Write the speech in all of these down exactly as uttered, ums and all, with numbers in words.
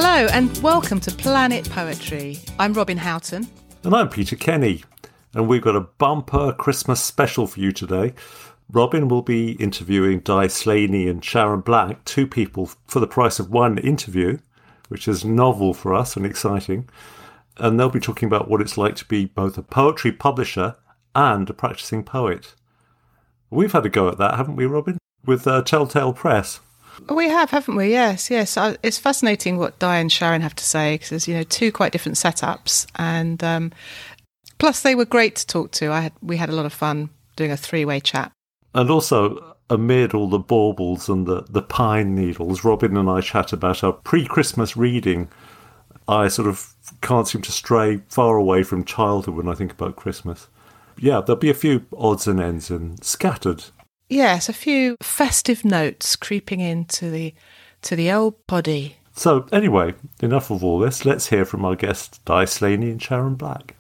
Hello and welcome to Planet Poetry. I'm Robin Houghton. And I'm Peter Kenny. And we've got a bumper Christmas special for you today. Robin will be interviewing Di Slaney and Sharon Black, two people for the price of one interview, which is novel for us and exciting. And they'll be talking about what it's like to be both a poetry publisher and a practicing poet. We've had a go at that, haven't we, Robin? With uh, Telltale Press. We have, haven't we? Yes, yes. I, it's fascinating what Di and Sharon have to say because there's, you know, two quite different setups, and um, plus they were great to talk to. I had we had a lot of fun doing a three-way chat. And also, amid all the baubles and the, the pine needles, Robin and I chat about our pre-Christmas reading. I sort of can't seem to stray far away from childhood when I think about Christmas. Yeah, there'll be a few odds and ends and scattered. Yes, a few festive notes creeping into the to the old poddy. So anyway, enough of all this. Let's hear from our guests, Di Slaney and Sharon Black.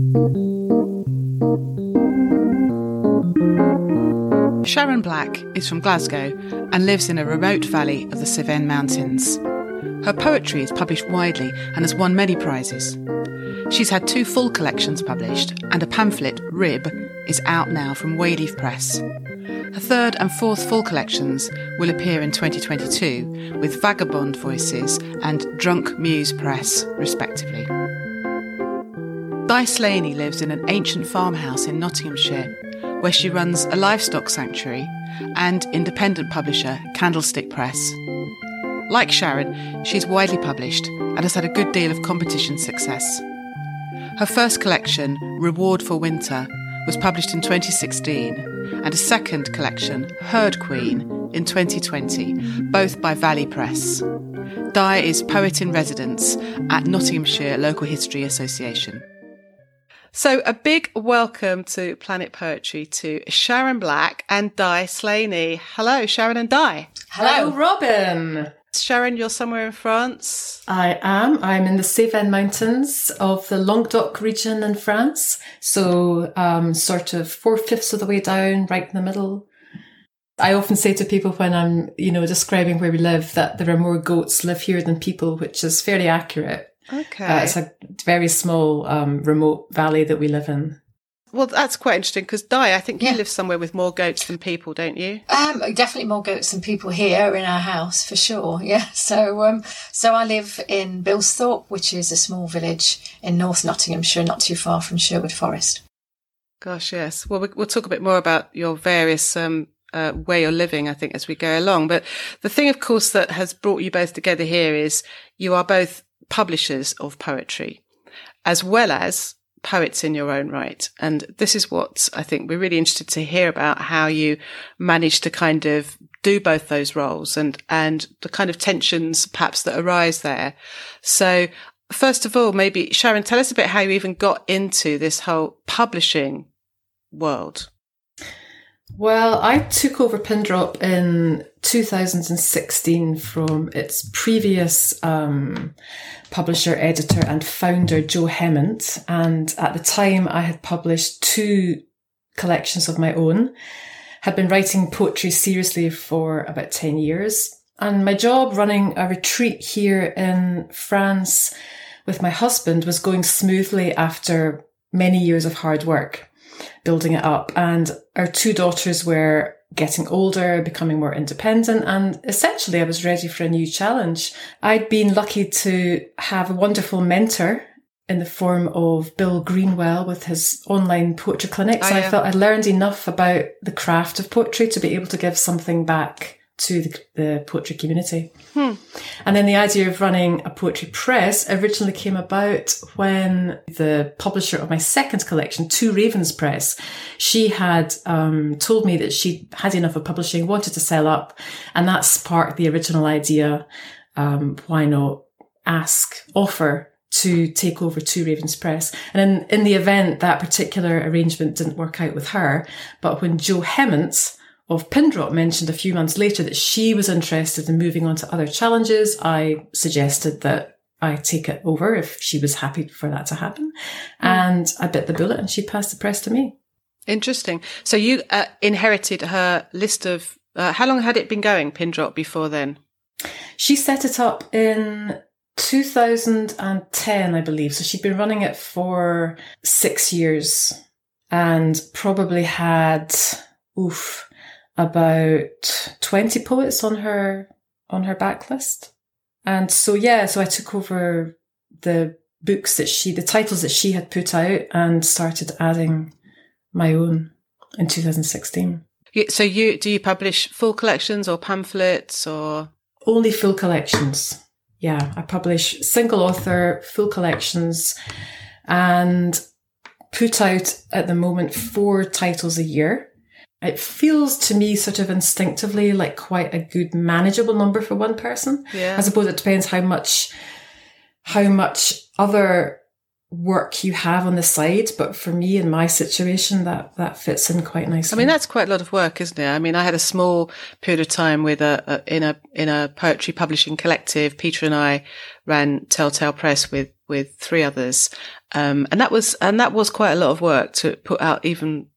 Sharon Black is from Glasgow and lives in a remote valley of the Cevennes Mountains. Her poetry is published widely and has won many prizes. She's had two full collections published, and a pamphlet, Rib, is out now from Wayleaf Press. Her third and fourth full collections will appear in twenty twenty-two with Vagabond Voices and Drunk Muse Press, respectively. Di Slaney lives in an ancient farmhouse in Nottinghamshire, where she runs a livestock sanctuary and independent publisher Candlestick Press. Like Sharon, she's widely published and has had a good deal of competition success. Her first collection, Reward for Winter, was published in twenty sixteen, and a second collection, Herd Queen, in twenty twenty, both by Valley Press. Di is Poet in Residence at Nottinghamshire Local History Association. So a big welcome to Planet Poetry to Sharon Black and Di Slaney. Hello, Sharon and Di. Hello, Robin. Sharon, you're somewhere in France? I am. I'm in the Cevennes Mountains of the Languedoc region in France. So um, sort of four-fifths of the way down, right in the middle. I often say to people when I'm, you know, describing where we live that there are more goats live here than people, which is fairly accurate. Okay. Uh, it's a very small, um, remote valley that we live in. Well, that's quite interesting because, Di, I think you Yeah. live somewhere with more goats than people, don't you? Um, definitely more goats than people here in our house, for sure. Yeah. So, um, so I live in Bilsthorpe, which is a small village in North Nottinghamshire, not too far from Sherwood Forest. Gosh, yes. Well, we- we'll talk a bit more about your various um, uh, where you're living, I think, as we go along. But the thing, of course, that has brought you both together here is you are both publishers of poetry, as well as poets in your own right. And this is what I think we're really interested to hear about, how you managed to kind of do both those roles and, and the kind of tensions perhaps that arise there. So first of all, maybe Sharon, tell us a bit how you even got into this whole publishing world. Well, I took over Pindrop in two thousand sixteen from its previous um, publisher, editor and founder, Joe Hemant. And at the time I had published two collections of my own, had been writing poetry seriously for about ten years. And my job running a retreat here in France with my husband was going smoothly after many years of hard work, building it up. And our two daughters were getting older, becoming more independent. And essentially I was ready for a new challenge. I'd been lucky to have a wonderful mentor in the form of Bill Greenwell with his online poetry clinics. Oh, yeah. I felt I'd learned enough about the craft of poetry to be able to give something back to the, the poetry community. Hmm. And then the idea of running a poetry press originally came about when the publisher of my second collection, Two Ravens Press, she had um, told me that she had enough of publishing, wanted to sell up, and that sparked the original idea. Um, why not ask, offer to take over Two Ravens Press? And in, in the event, that particular arrangement didn't work out with her. But when Joe Hemant of Pindrop mentioned a few months later that she was interested in moving on to other challenges, I suggested that I take it over if she was happy for that to happen. Mm. And I bit the bullet and she passed the press to me. Interesting. So you uh, inherited her list of, uh, how long had it been going, Pindrop, before then? She set it up in two thousand ten, I believe. So she'd been running it for six years and probably had, oof, about twenty poets on her, on her backlist. And so, yeah, so I took over the books that she, the titles that she had put out and started adding my own in two thousand sixteen. So you, do you publish full collections or pamphlets or? Only full collections. Yeah, I publish single author, full collections, and put out at the moment four titles a year. It feels to me sort of instinctively like quite a good manageable number for one person. Yeah. I suppose it depends how much, how much other work you have on the side, but for me in my situation that that fits in quite nicely. I mean, that's quite a lot of work, isn't it? I mean, I had a small period of time with a, a in a in a poetry publishing collective. Peter and I ran Telltale Press with with three others, um, and that was and that was quite a lot of work to put out even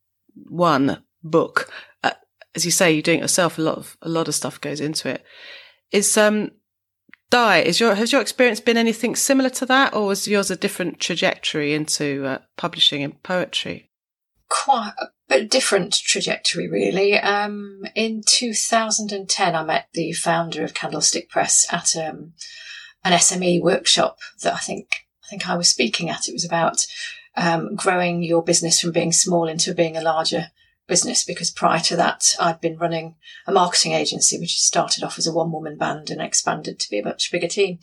one book. Uh, as you say, you're doing it yourself. A lot of a lot of stuff goes into it. Is um. Di, is your has your experience been anything similar to that, or was yours a different trajectory into uh, publishing and poetry? Quite a bit different trajectory, really. Um, in two thousand ten, I met the founder of Candlestick Press at um, an S M E workshop that I think I think I was speaking at. It was about um, growing your business from being small into being a larger business, because prior to that I'd been running a marketing agency which started off as a one-woman band and expanded to be a much bigger team.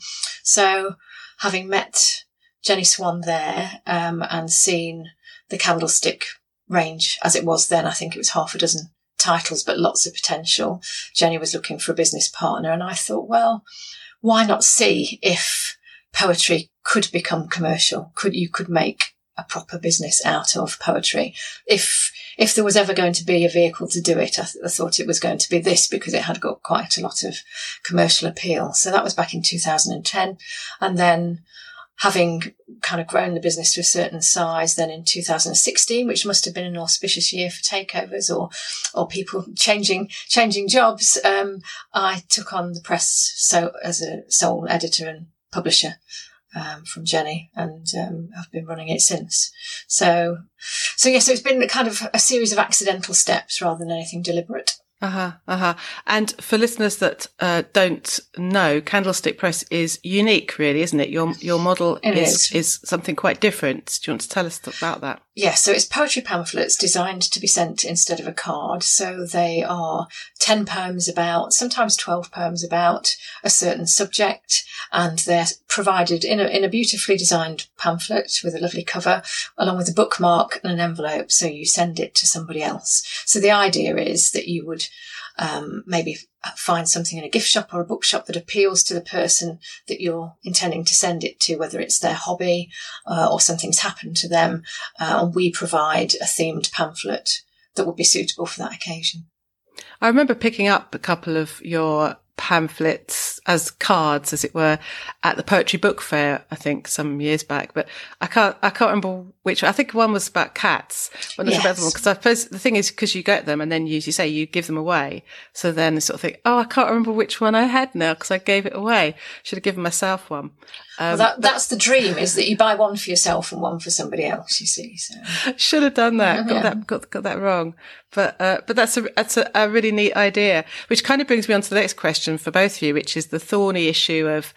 So having met Jenny Swan there um, and seen the Candlestick range as it was then, I think it was half a dozen titles but lots of potential. Jenny was looking for a business partner, and I thought, well, why not see if poetry could become commercial? Could you could make a proper business out of poetry? If if there was ever going to be a vehicle to do it, I, th- I thought it was going to be this, because it had got quite a lot of commercial appeal. So that was back in two thousand ten. And then having kind of grown the business to a certain size, then in two thousand sixteen, which must have been an auspicious year for takeovers or or people changing changing jobs, um, I took on the press so as a sole editor and publisher. Um, from Jenny, and um, I've been running it since. So, so yeah, so it's been kind of a series of accidental steps rather than anything deliberate. Uh-huh, uh-huh. And for listeners that uh, don't know, Candlestick Press is unique, really, isn't it? Your your model it is, is. is something quite different. Do you want to tell us about that? Yes, yeah, so it's poetry pamphlets designed to be sent instead of a card. So they are ten poems about, sometimes twelve poems about a certain subject, and they're provided in a, in a beautifully designed pamphlet with a lovely cover, along with a bookmark and an envelope, so you send it to somebody else. So the idea is that you would um, maybe find something in a gift shop or a bookshop that appeals to the person that you're intending to send it to, whether it's their hobby uh, or something's happened to them, uh, and we provide a themed pamphlet that would be suitable for that occasion. I remember picking up a couple of your pamphlets as cards, as it were, at the Poetry Book Fair, I think some years back, but I can't, I can't remember which. I think one was about cats, but not yes. about the one, because I suppose the thing is, because you get them and then you, as you say, you give them away. So then I sort of think, oh, I can't remember which one I had now because I gave it away. Should have given myself one. Um, well, that, that's the dream, is that you buy one for yourself and one for somebody else, you see. So. Should have done that. Got Yeah. that, got, got that wrong. But, uh, but that's a, that's a, a really neat idea, which kind of brings me on to the next question for both of you, which is the thorny issue of,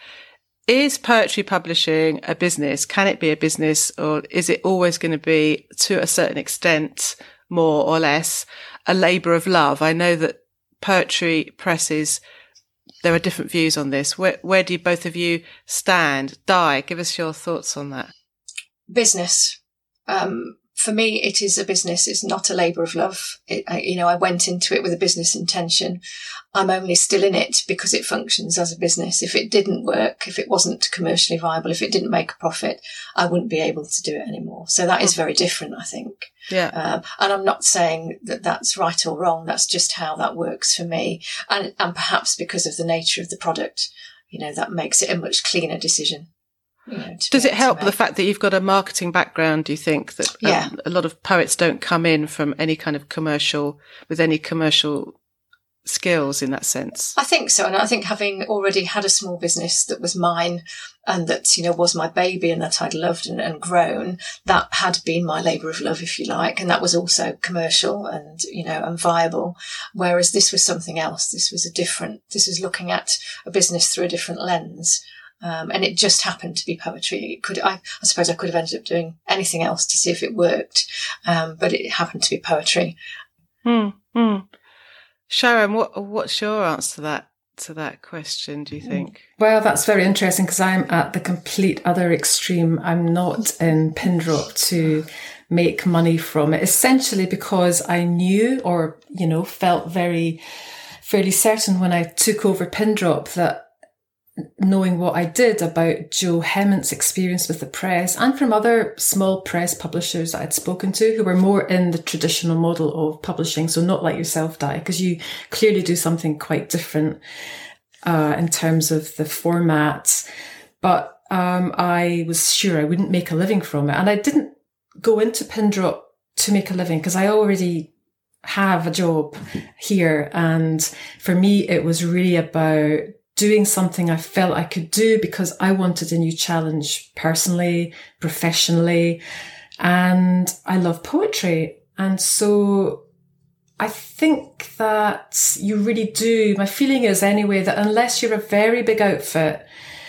is poetry publishing a business? Can it be a business, or is it always going to be, to a certain extent, more or less, a labour of love? I know that poetry presses, there are different views on this. Where, where do you, both of you stand? Di, give us your thoughts on that. Business. Um, for me, it is a business. It's not a labour of love. It, I, you know, I went into it with a business intention. I'm only still in it because it functions as a business. If it didn't work, if it wasn't commercially viable, if it didn't make a profit, I wouldn't be able to do it anymore. So that is very different, I think. Yeah. Um, and I'm not saying that that's right or wrong. That's just how that works for me. And, and perhaps because of the nature of the product, you know, that makes it a much cleaner decision. You know, Does it help the fact that you've got a marketing background, do you think, that yeah. um, a lot of poets don't come in from any kind of commercial, with any commercial skills in that sense. I think so. And I think having already had a small business that was mine and that, you know, was my baby and that I'd loved and, and grown, that had been my labour of love, if you like. And that was also commercial and, you know, and viable. Whereas this was something else. This was a different, this was looking at a business through a different lens. Um, and it just happened to be poetry. It could, I, I suppose I could have ended up doing anything else to see if it worked. Um, but it happened to be poetry. Hmm. Hmm. Sharon, what what's your answer to that to that question, do you think? Well, that's very interesting because I'm at the complete other extreme. I'm not in Pindrop to make money from it, essentially because I knew or, you know, felt very, fairly certain when I took over Pindrop that knowing what I did about Joe Hemant's experience with the press and from other small press publishers that I'd spoken to who were more in the traditional model of publishing. So not like yourself, Di, because you clearly do something quite different uh, in terms of the format. But um, I was sure I wouldn't make a living from it. And I didn't go into Pindrop to make a living because I already have a job here. And for me, it was really about doing something I felt I could do because I wanted a new challenge personally, professionally, and I love poetry. And so I think that you really do. My feeling is anyway that unless you're a very big outfit,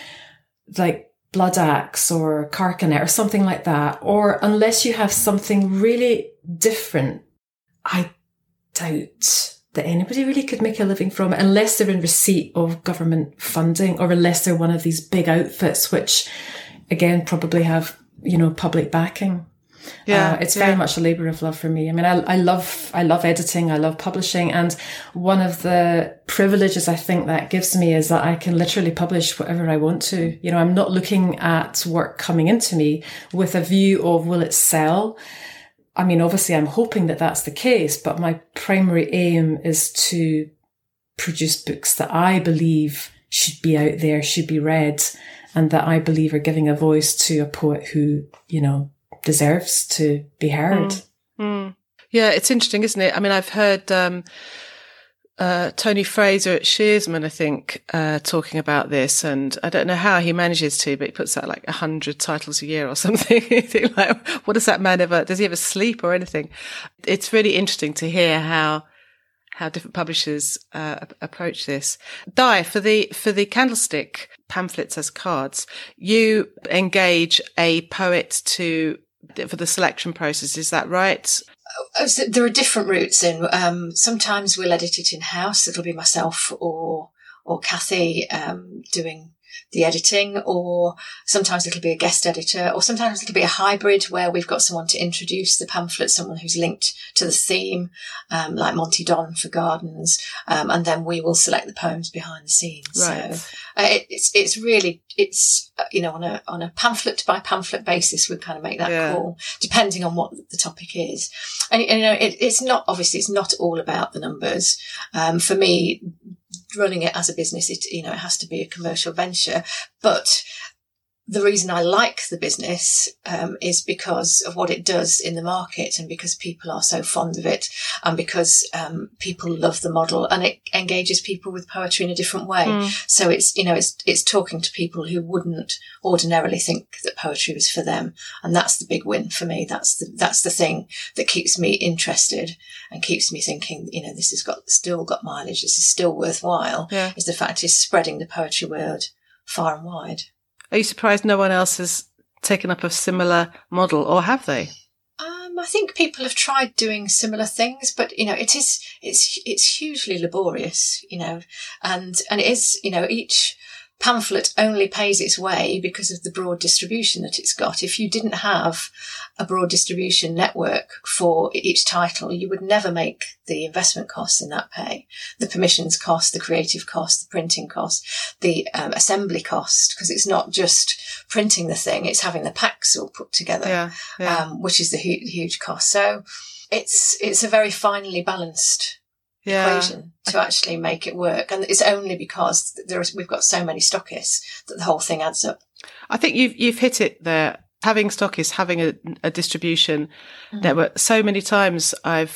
like Blood Axe or Carcanet or something like that, or unless you have something really different, I doubt that anybody really could make a living from it unless they're in receipt of government funding or unless they're one of these big outfits, which again, probably have, you know, public backing. Yeah. Uh, it's very yeah. much a labour of love for me. I mean, I, I love, I love editing. I love publishing. And one of the privileges I think that gives me is that I can literally publish whatever I want to. You know, I'm not looking at work coming into me with a view of will it sell? I mean, obviously I'm hoping that that's the case, but my primary aim is to produce books that I believe should be out there, should be read, and that I believe are giving a voice to a poet who, you know, deserves to be heard. Mm. Mm. Yeah, it's interesting, isn't it? I mean, I've heard um, uh, Tony Fraser at Shearsman, I think, uh, talking about this, and I don't know how he manages to, but he puts out like a hundred titles a year or something. You think like, what does that man ever, does he ever sleep or anything? It's really interesting to hear how, how different publishers, uh, approach this. Di, for the, for the Candlestick pamphlets as cards, you engage a poet to, for the selection process. Is that right? Oh, so there are different routes in. Um, sometimes we'll edit it in-house. It'll be myself or or Kathy um, doing the editing, or sometimes it'll be a guest editor, or sometimes it'll be a hybrid where we've got someone to introduce the pamphlet, someone who's linked to the theme, um, like Monty Don for Gardens, um, and then we will select the poems behind the scenes. Right. So uh, it, it's it's really it's uh, you know on a on a pamphlet by pamphlet basis we kind of make that yeah. call depending on what the topic is, and you know it, it's not obviously it's not all about the numbers. Um, for me, running it as a business, it, you know, it has to be a commercial venture. But the reason I like the business um, is because of what it does in the market, and because people are so fond of it, and because um, people love the model, and it engages people with poetry in a different way. Mm. So it's, you know, it's it's talking to people who wouldn't ordinarily think that poetry was for them, and that's the big win for me. That's the that's the thing that keeps me interested and keeps me thinking, you know, this has got still got mileage. This is still worthwhile. Yeah. Is the fact is spreading the poetry word far and wide. Are you surprised no one else has taken up a similar model, or have they? Um, I think people have tried doing similar things, but you know, it is it's it's hugely laborious, you know, and and it is, you know, each pamphlet only pays its way because of the broad distribution that it's got. If you didn't have a broad distribution network for each title, you would never make the investment costs in that pay, the permissions cost, the creative cost, the printing cost, the um, assembly cost, because it's not just printing the thing, it's having the packs all put together, yeah, yeah. Um, which is the hu- huge cost. So it's it's a very finely balanced yeah. equation to actually make it work, and it's only because there is, we've got so many stockists that the whole thing adds up. I think you've you've hit it there. Having stockists, having a, a distribution mm-hmm. network. So many times I've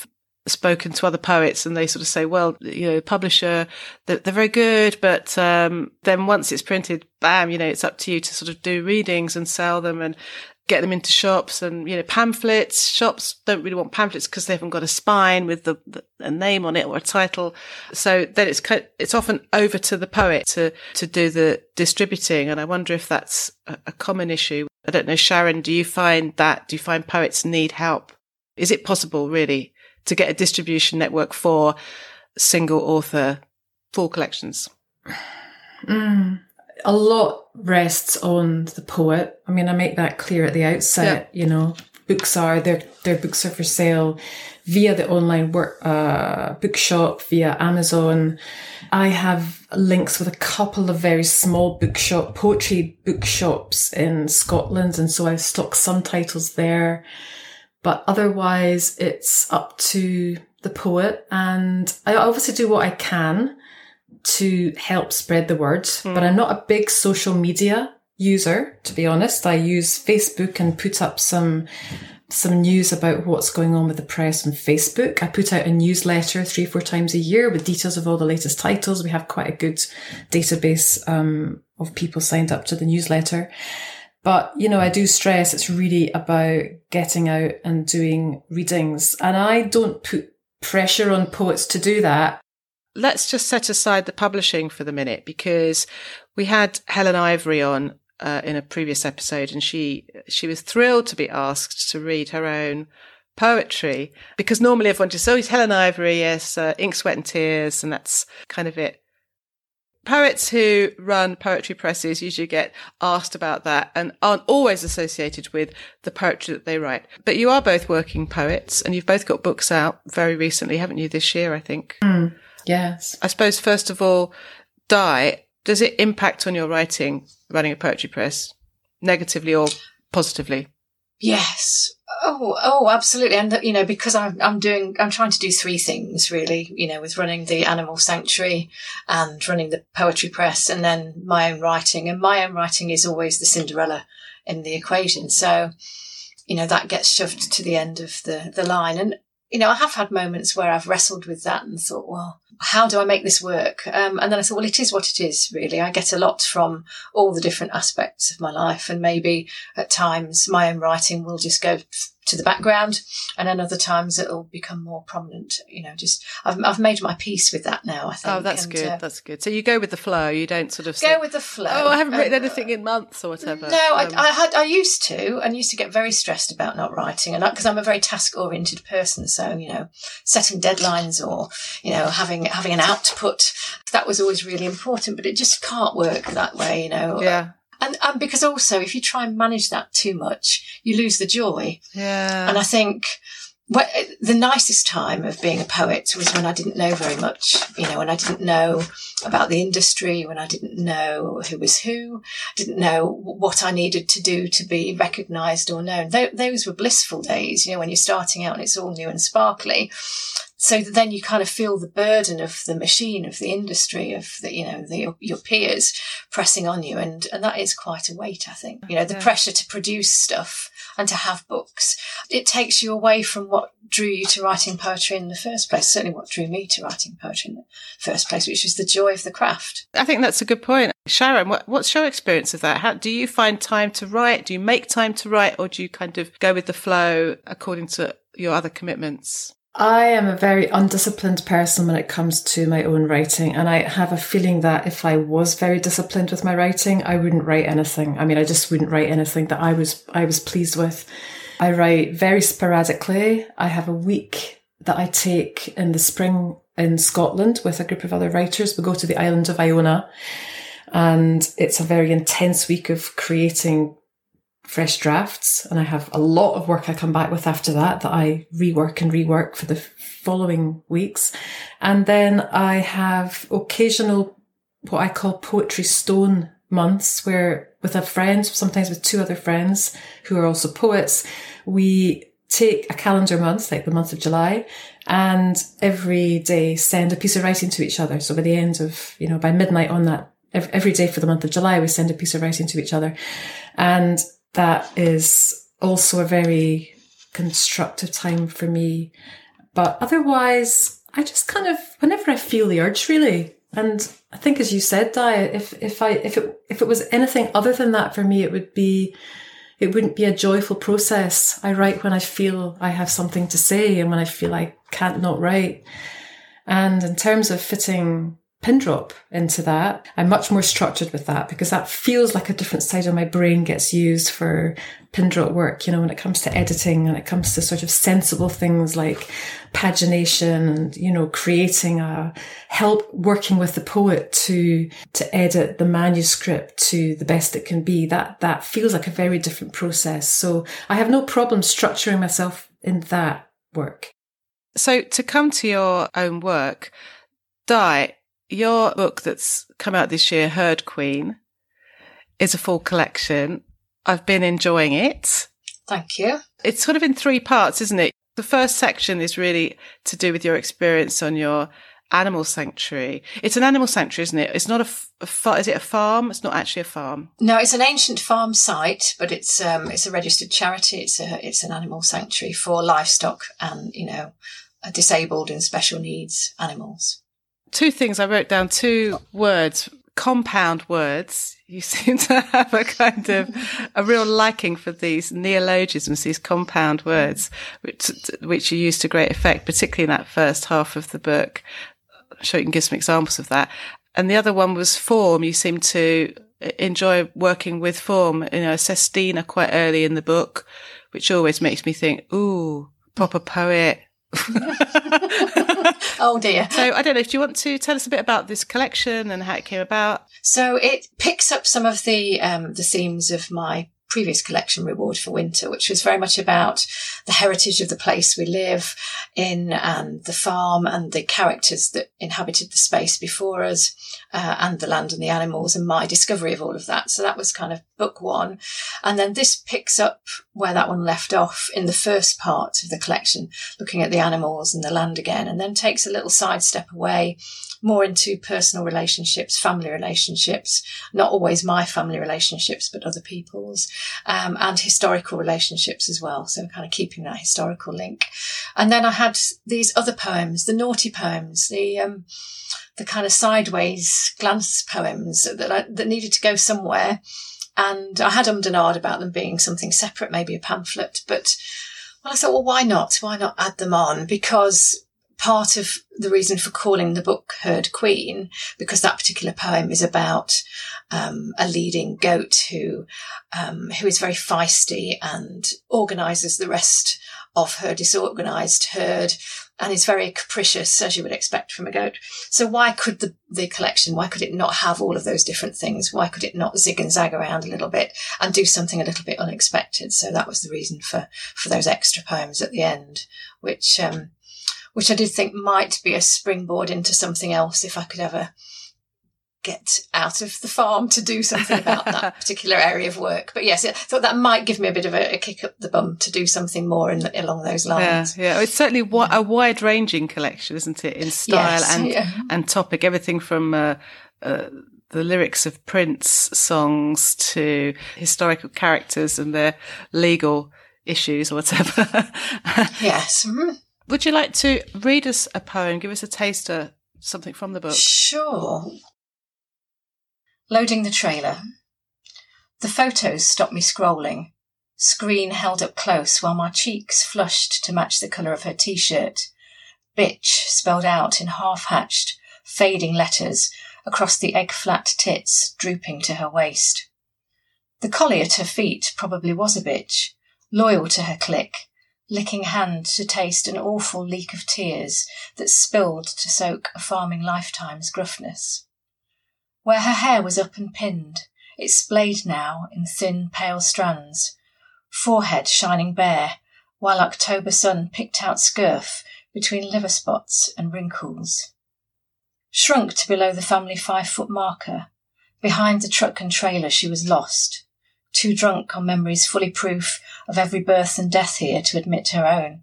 spoken to other poets and they sort of say, well, you know, publisher, they're, they're very good, but um, then once it's printed, bam, you know, it's up to you to sort of do readings and sell them and get them into shops and, you know, pamphlets. Shops don't really want pamphlets because they haven't got a spine with the, the a name on it or a title. So then it's it's often over to the poet to, to do the distributing. And I wonder if that's a, a common issue. I don't know, Sharon, do you find that? Do you find poets need help? Is it possible, really, to get a distribution network for single author full collections? Mm, a lot rests on the poet. I mean, I make that clear at the outset. Yeah. You know, books are, their their books are for sale via the online work, uh, bookshop, via Amazon. I have links with a couple of very small bookshop, poetry bookshops in Scotland. And so I stock some titles there. But otherwise, it's up to the poet. And I obviously do what I can to help spread the word. Mm. But I'm not a big social media user, to be honest. I use Facebook and put up some some news about what's going on with the press on Facebook. I put out a newsletter three, four times a year with details of all the latest titles. We have quite a good database um, of people signed up to the newsletter. But, you know, I do stress it's really about getting out and doing readings. And I don't put pressure on poets to do that. Let's just set aside the publishing for the minute, because we had Helen Ivory on uh, in a previous episode, and she she was thrilled to be asked to read her own poetry, because normally everyone just, oh, it's Helen Ivory, yes, uh, Ink, Sweat and Tears, and that's kind of it. Poets who run poetry presses usually get asked about that and aren't always associated with the poetry that they write. But you are both working poets, and you've both got books out very recently, haven't you, this year, I think? Mm, yes. I suppose, first of all, Di, does it impact on your writing, running a poetry press, negatively or positively? Yes. Oh, oh, absolutely. And, you know, because I'm, I'm doing, I'm trying to do three things really, you know, with running the Animal Sanctuary and running the poetry press and then my own writing. And my own writing is always the Cinderella in the equation. So, you know, that gets shoved to the end of the, the line. And, you know, I have had moments where I've wrestled with that and thought, well, how do I make this work? Um, and then I thought, well, it is what it is, really. I get a lot from all the different aspects of my life. And maybe at times my own writing will just go to the background, and then other times it'll become more prominent. You know, just I've I've made my peace with that now, I think. Oh, that's and, good. Uh, that's good. So you go with the flow. You don't sort of go say, with the flow. Oh, I haven't written um, anything in months or whatever. No, um, I, I had I used to, and used to get very stressed about not writing, and because I'm a very task oriented person, so you know, setting deadlines or you know having having an output, that was always really important. But it just can't work that way, you know. Yeah. And, and because also, if you try and manage that too much, you lose the joy. Yeah. And I think what, the nicest time of being a poet was when I didn't know very much, you know, when I didn't know about the industry, when I didn't know who was who, didn't know what I needed to do to be recognised or known. Th- those were blissful days, you know, when you're starting out and it's all new and sparkly. So then you kind of feel the burden of the machine, of the industry, of the, you know, the, your peers pressing on you. And, and that is quite a weight, I think. You know, the yeah. pressure to produce stuff and to have books, it takes you away from what drew you to writing poetry in the first place. Certainly what drew me to writing poetry in the first place, which was the joy of the craft. I think that's a good point. Sharon, what, what's your experience of that? How do you find time to write? Do you make time to write, or do you kind of go with the flow according to your other commitments? I am a very undisciplined person when it comes to my own writing. And I have a feeling that if I was very disciplined with my writing, I wouldn't write anything. I mean, I just wouldn't write anything that I was, I was pleased with. I write very sporadically. I have a week that I take in the spring in Scotland with a group of other writers. We go to the island of Iona, and it's a very intense week of creating fresh drafts, and I have a lot of work I come back with after that that I rework and rework for the following weeks. And then I have occasional what I call poetry stone months, where with a friend, sometimes with two other friends who are also poets, we take a calendar month, like the month of July, and every day send a piece of writing to each other. So by the end of, you know, by midnight on that, every day for the month of July, we send a piece of writing to each other. And that is also a very constructive time for me. But otherwise, I just kind of, whenever I feel the urge, really. And I think, as you said, Di, if, if I, if it, if it was anything other than that for me, it would be, it wouldn't be a joyful process. I write when I feel I have something to say and when I feel I can't not write. And in terms of fitting Pindrop into that, I'm much more structured with that because that feels like a different side of my brain gets used for Pindrop work, you know, when it comes to editing and it comes to sort of sensible things like pagination and, you know, creating a help working with the poet to, to edit the manuscript to the best it can be. That, that feels like a very different process. So I have no problem structuring myself in that work. So to come to your own work, Di, your book that's come out this year, Herd Queen, is a full collection. I've been enjoying it. Thank you. It's sort of in three parts, isn't it? The first section is really to do with your experience on your animal sanctuary. It's an animal sanctuary, isn't it? It's not a, a fa- is it a farm? It's not actually a farm. No, it's an ancient farm site, but it's um it's a registered charity. It's a it's an animal sanctuary for livestock and, you know, disabled and special needs animals. Two things I wrote down, two words, compound words. You seem to have a kind of a real liking for these neologisms, these compound words, which, which you use to great effect, particularly in that first half of the book. I'm sure you can give some examples of that. And the other one was form. You seem to enjoy working with form. You know, Sestina quite early in the book, which always makes me think, ooh, proper poet. Oh dear. So I don't know, do you want to tell us a bit about this collection and how it came about? So it picks up some of the um, the themes of my previous collection, Reward for Winter, which was very much about the heritage of the place we live in and the farm and the characters that inhabited the space before us, uh, and the land and the animals and my discovery of all of that. So that was kind of book one. And then this picks up where that one left off in the first part of the collection, looking at the animals and the land again, and then takes a little sidestep away more into personal relationships, family relationships, not always my family relationships, but other people's, um, and historical relationships as well. So kind of keeping that historical link. And then I had these other poems, the naughty poems, the, um, the kind of sideways glance poems that I, that needed to go somewhere. And I had ummed and ahed about them being something separate, maybe a pamphlet, but well, I thought, well, why not? Why not add them on? Because part of the reason for calling the book Herd Queen, because that particular poem is about um, a leading goat who um, who is very feisty and organises the rest of her disorganised herd and is very capricious, as you would expect from a goat. So why could the, the collection, why could it not have all of those different things? Why could it not zig and zag around a little bit and do something a little bit unexpected? So that was the reason for, for those extra poems at the end, which... Um, which I did think might be a springboard into something else if I could ever get out of the farm to do something about that particular area of work. But yes, I thought that might give me a bit of a, a kick up the bum to do something more in, along those lines. Yeah, yeah. It's certainly wi- a wide-ranging collection, isn't it, in style yes, and yeah. and topic, everything from uh, uh, the lyrics of Prince songs to historical characters and their legal issues or whatever. Yes. Mm-hmm. Would you like to read us a poem, give us a taster, something from the book? Sure. Loading the trailer. The photos stopped me scrolling. Screen held up close while my cheeks flushed to match the colour of her T-shirt. Bitch spelled out in half-hatched, fading letters across the egg-flat tits drooping to her waist. The collie at her feet probably was a bitch, loyal to her clique, licking hand to taste an awful leak of tears that spilled to soak a farming lifetime's gruffness. Where her hair was up and pinned, it splayed now in thin, pale strands, forehead shining bare, while October sun picked out scurf between liver spots and wrinkles. Shrunk to below the family five-foot marker, behind the truck and trailer she was lost, too drunk on memories fully proof of every birth and death here to admit her own.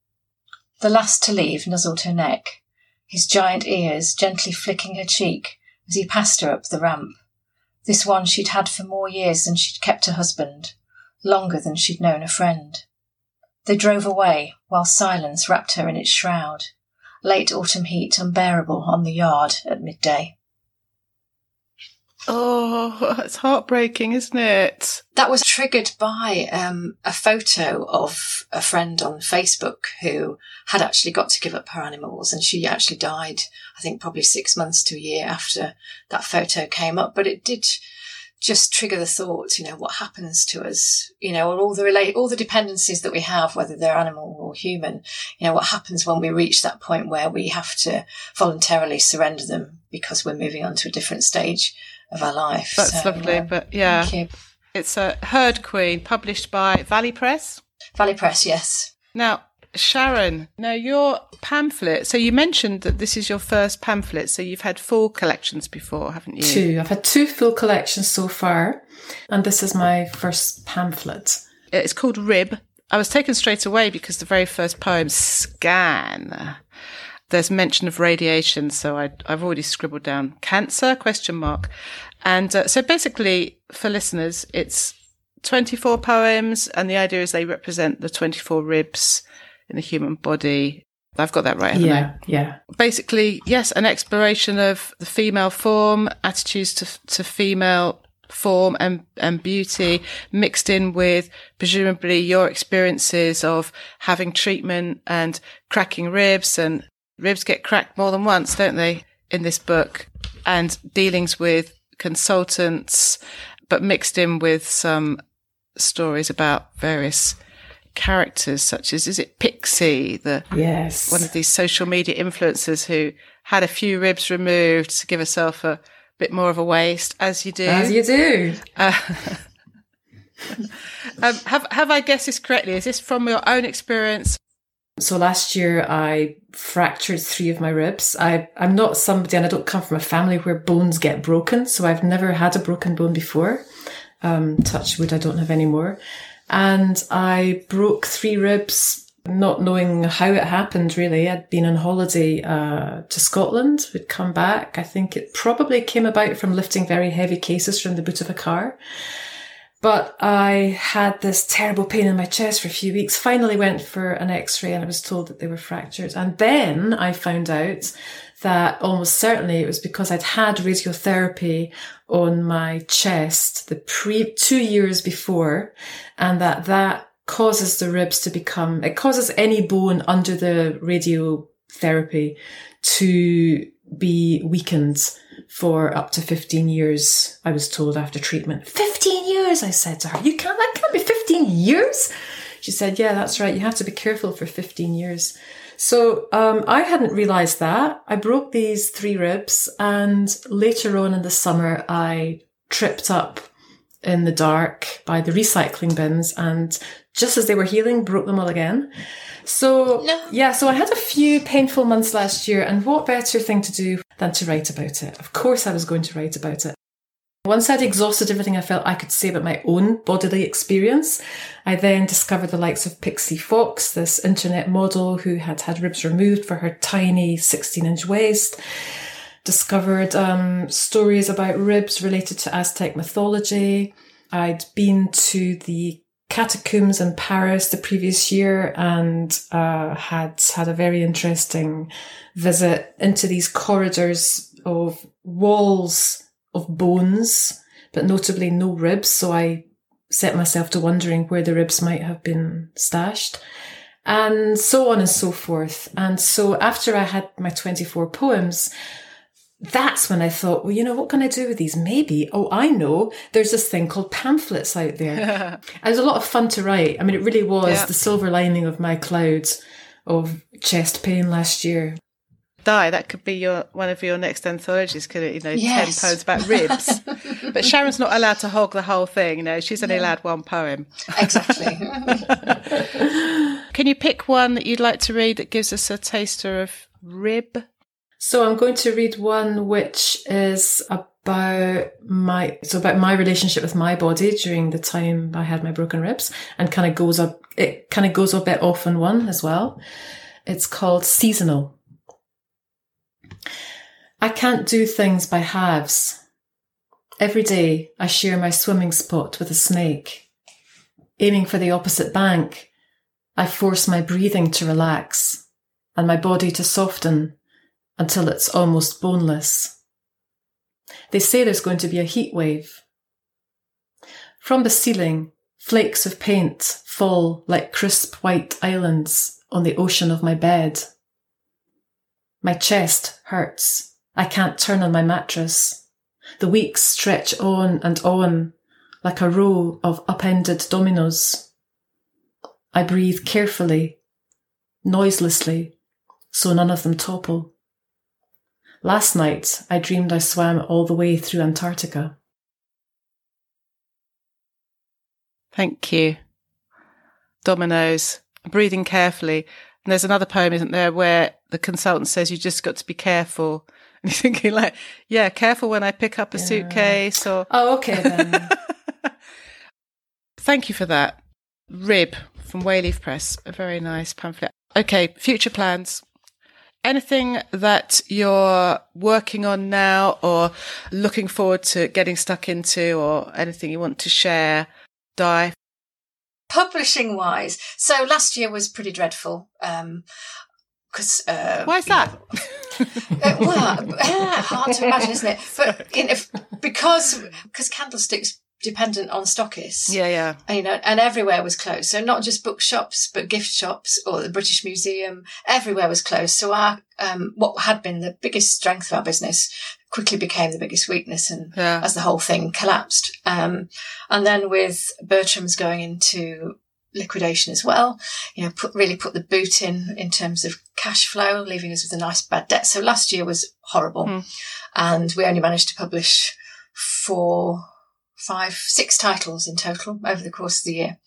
The last to leave nuzzled her neck, his giant ears gently flicking her cheek as he passed her up the ramp. This one she'd had for more years than she'd kept her husband, longer than she'd known a friend. They drove away while silence wrapped her in its shroud. Late autumn heat unbearable on the yard at midday. Oh, it's heartbreaking, isn't it? That was triggered by um, a photo of a friend on Facebook who had actually got to give up her animals, and she actually died, I think, probably six months to a year after that photo came up. But it did just trigger the thought, you know, what happens to us, you know, all the relate, all the dependencies that we have, whether they're animal or human, you know, what happens when we reach that point where we have to voluntarily surrender them because we're moving on to a different stage of our life. That's so, lovely, yeah. but yeah. Thank you. It's a Herd Queen, published by Valley Press. Valley Press, yes. Now, Sharon, now your pamphlet, so you mentioned that this is your first pamphlet, so you've had full collections before, haven't you? Two. I've had two full collections so far, and this is my first pamphlet. It's called Rib. I was taken straight away because the very first poem, Scan, there's mention of radiation, so I, I've already scribbled down cancer, question mark. And uh, so basically, for listeners, it's twenty-four poems, and the idea is they represent the twenty-four ribs in the human body. I've got that right, haven't Yeah, I? yeah. Basically, yes, an exploration of the female form, attitudes to, to female form and, and beauty, mixed in with presumably your experiences of having treatment and cracking ribs, and ribs get cracked more than once, don't they, in this book, and dealings with consultants, but mixed in with some stories about various characters, such as, is it Pixie, the yes, one of these social media influencers who had a few ribs removed to give herself a bit more of a waist, as you do. As you do. Uh, um, have have I guessed this correctly? Is this from your own experience? So last year I fractured three of my ribs. I, I'm not somebody, and I don't come from a family where bones get broken, so I've never had a broken bone before. Um, touch wood, I don't have any more. And I broke three ribs, not knowing how it happened, really. I'd been on holiday uh, to Scotland, would come back. I think it probably came about from lifting very heavy cases from the boot of a car. But I had this terrible pain in my chest for a few weeks, finally went for an x-ray, and I was told that they were fractured. And then I found out that almost certainly it was because I'd had radiotherapy on my chest the pre two years before, and that that causes the ribs to become, it causes any bone under the radiotherapy to be weakened for up to fifteen years, I was told, after treatment. fifteen years, I said to her. You can't, that can't be fifteen years. She said, yeah, that's right. You have to be careful for fifteen years. So um, I hadn't realised that. I broke these three ribs, and later on in the summer, I tripped up in the dark by the recycling bins, and just as they were healing, broke them all again. So, no. yeah, so I had a few painful months last year, and what better thing to do than to write about it? Of course I was going to write about it. Once I'd exhausted everything I felt I could say about my own bodily experience, I then discovered the likes of Pixie Fox, this internet model who had had ribs removed for her tiny sixteen-inch waist. Discovered um, stories about ribs related to Aztec mythology. I'd been to the catacombs in Paris the previous year and uh, had had a very interesting visit into these corridors of walls of bones, but notably no ribs. So I set myself to wondering where the ribs might have been stashed, and so on and so forth. And so after I had my twenty-four poems, that's when I thought, well, you know, what can I do with these? Maybe, oh, I know, there's this thing called pamphlets out there. And it was a lot of fun to write. I mean, it really was yeah. the silver lining of my clouds of chest pain last year. Di, that could be your one of your next anthologies, could it? You know, yes. ten poems about ribs. But Sharon's not allowed to hog the whole thing. You know, she's only yeah. allowed one poem. Exactly. Can you pick one that you'd like to read that gives us a taster of rib? So I'm going to read one which is about my, so about my relationship with my body during the time I had my broken ribs, and kind of goes up, it kind of goes a bit off on one as well. It's called Seasonal. I can't do things by halves. Every day I share my swimming spot with a snake, aiming for the opposite bank, I force my breathing to relax and my body to soften until it's almost boneless. They say there's going to be a heat wave. From the ceiling, flakes of paint fall like crisp white islands on the ocean of my bed. My chest hurts. I can't turn on my mattress. The weeks stretch on and on like a row of upended dominoes. I breathe carefully, noiselessly, so none of them topple. Last night, I dreamed I swam all the way through Antarctica. Thank you. Dominoes, breathing carefully. And there's another poem, isn't there, where the consultant says you just got to be careful. And you're thinking like, yeah, careful when I pick up a yeah. suitcase or... Oh, okay then. Thank you for that. Rib from Wayleaf Press, a very nice pamphlet. Okay, future plans. Anything that you're working on now or looking forward to getting stuck into, or anything you want to share? Di? Publishing wise, so last year was pretty dreadful. Um, Cause, uh, Why is that? uh, well, yeah, hard to imagine, isn't it? But you know, because because Candlestick's dependent on stockists. Yeah, yeah. And, you know, and everywhere was closed. So not just bookshops, but gift shops or the British Museum. Everywhere was closed. So our um, what had been the biggest strength of our business quickly became the biggest weakness, and yeah. as the whole thing collapsed. Um, and then with Bertram's going into liquidation as well, you know, put really put the boot in in terms of cash flow, leaving us with a nice bad debt. So last year was horrible, mm. and we only managed to publish four, five, six titles in total over the course of the year.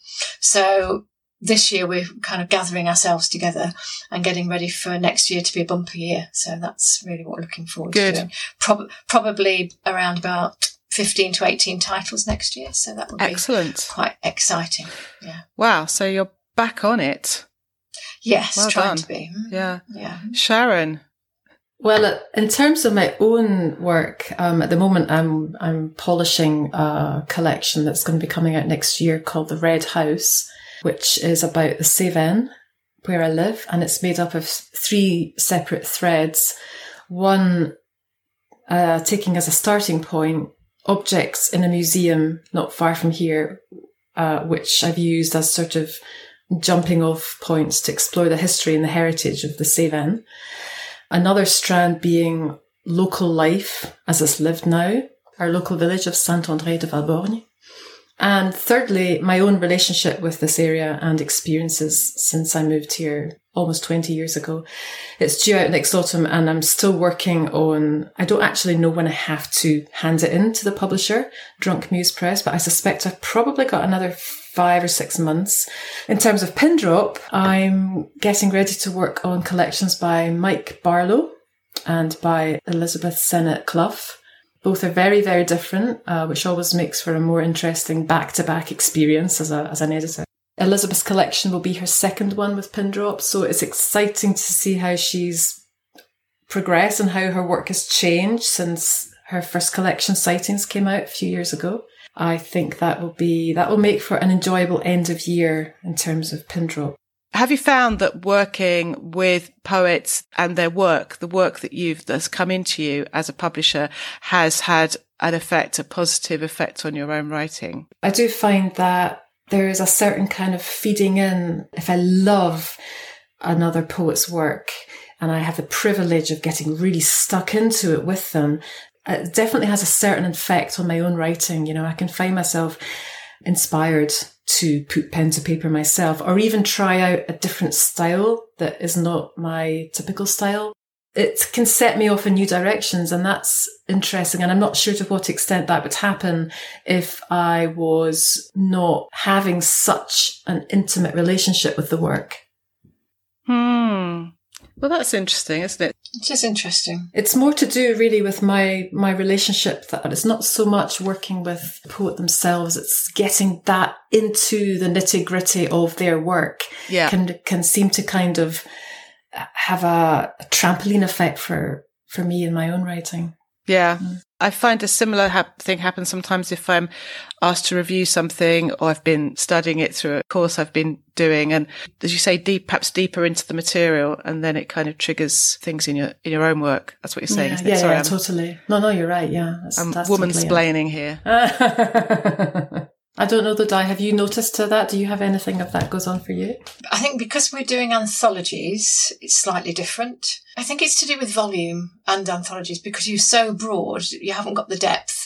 So this year we're kind of gathering ourselves together and getting ready for next year to be a bumper year. So that's really what we're looking forward Good. to doing. Pro- probably around about fifteen to eighteen titles next year. So that will be excellent. Quite exciting. Yeah. Wow. So you're back on it. Yes, well trying done. to be. Yeah. Yeah. Sharon? Well, in terms of my own work, um, at the moment I'm I'm polishing a collection that's going to be coming out next year called The Red House, which is about the Cévennes, where I live, and it's made up of three separate threads. One uh, taking as a starting point objects in a museum not far from here, uh, which I've used as sort of jumping off points to explore the history and the heritage of the Cévennes. Another strand being local life as it's lived now, our local village of Saint-André de Valborgne. And thirdly, my own relationship with this area and experiences since I moved here almost twenty years ago. It's due out next autumn and I'm still working on, I don't actually know when I have to hand it in to the publisher, Drunk Muse Press, but I suspect I've probably got another five or six months. In terms of Pin Drop, I'm getting ready to work on collections by Mike Barlow and by Elizabeth Sennett Clough. Both are very, very different, uh, which always makes for a more interesting back-to-back experience as a as an editor. Elizabeth's collection will be her second one with Pin Drop, so it's exciting to see how she's progressed and how her work has changed since her first collection, Sightings, came out a few years ago. I think that will be that will make for an enjoyable end of year in terms of Pin Drop. Have you found that working with poets and their work, the work that you've that's come into you as a publisher, has had an effect, a positive effect on your own writing? I do find that there is a certain kind of feeding in. If I love another poet's work and I have the privilege of getting really stuck into it with them, it definitely has a certain effect on my own writing. You know, I can find myself inspired to put pen to paper myself, or even try out a different style that is not my typical style. It can set me off in new directions, and that's interesting. And I'm not sure to what extent that would happen if I was not having such an intimate relationship with the work. Hmm. Well, that's interesting, isn't it? It is interesting. It's more to do really with my, my relationship, that it's not so much working with the poet themselves. It's getting that into the nitty gritty of their work. Yeah. Can, can seem to kind of have a, a trampoline effect for, for me in my own writing. Yeah. Mm. I find a similar ha- thing happens sometimes if I'm asked to review something or I've been studying it through a course I've been doing. And as you say, deep, perhaps deeper into the material, and then it kind of triggers things in your in your own work. That's what you're saying, yeah, isn't yeah, it? Sorry, yeah, I'm, totally. No, no, you're right. Yeah. That's, I'm that's woman-splaining here. I don't know though, Di, have you noticed to that? Do you have anything of that goes on for you? I think because we're doing anthologies, it's slightly different. I think it's to do with volume and anthologies because you're so broad, you haven't got the depth.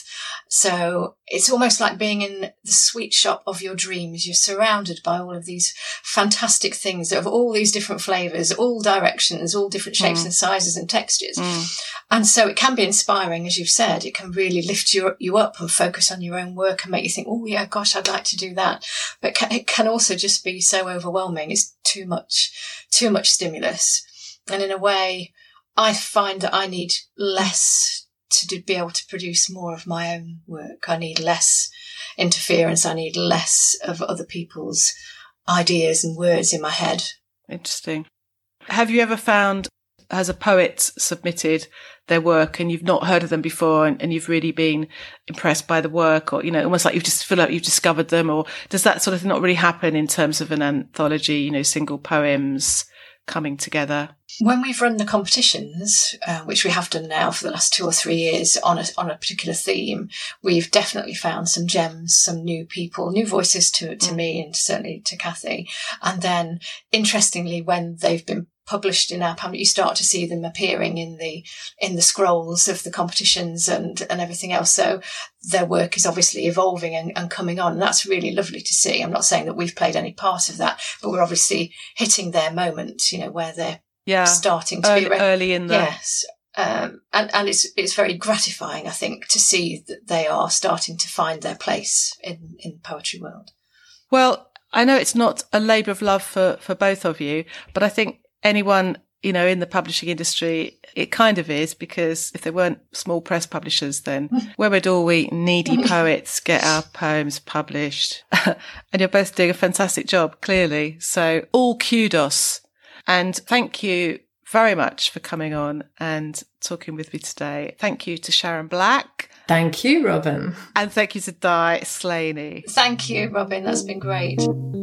So it's almost like being in the sweet shop of your dreams. You're surrounded by all of these fantastic things of all these different flavours, all directions, all different shapes mm. and sizes and textures. Mm. And so it can be inspiring, as you've said. It can really lift you, you up and focus on your own work and make you think, oh, yeah, gosh, I'd like to do that. But it can also just be so overwhelming. It's too much, too much stimulus. And in a way, I find that I need less to do, be able to produce more of my own work. I need less interference. I need less of other people's ideas and words in my head. Interesting. Have you ever found, has a poet submitted their work and you've not heard of them before and, and you've really been impressed by the work, or, you know, almost like you've just feel like you've discovered them? Or does that sort of not really happen in terms of an anthology, you know, single poems coming together? When we've run the competitions, uh, which we have done now for the last two or three years on a, on a particular theme, we've definitely found some gems, some new people, new voices to, to mm. me and certainly to Kathy. And then, interestingly, when they've been published in our pamphlet, you start to see them appearing in the in the scrolls of the competitions and, and everything else. So their work is obviously evolving and, and coming on. And that's really lovely to see. I'm not saying that we've played any part of that, but we're obviously hitting their moment, you know, where they're yeah, starting to early, be re- early in the yes, um, and and it's it's very gratifying, I think, to see that they are starting to find their place in in the poetry world. Well, I know it's not a labour of love for for both of you, but I think anyone, you know, in the publishing industry, it kind of is, because if there weren't small press publishers, then where would all we needy poets get our poems published? And you're both doing a fantastic job, clearly. So all kudos. And thank you very much for coming on and talking with me today. Thank you to Sharon Black. Thank you, Robin. And thank you to Di Slaney. Thank you, Robin. That's been great.